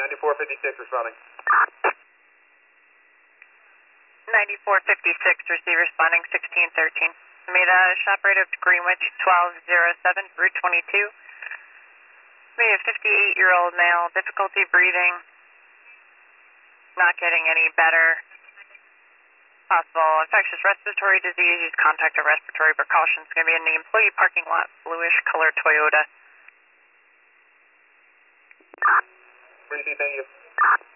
9456 responding. 9456, receive responding 1613. Made a shop rate of Greenwich 1207, Route 22. Made a 58-year-old male, difficulty breathing, not getting any better. Possible infectious respiratory disease, use contact or respiratory precautions. Going to be in the employee parking lot, bluish color Toyota. Thank you.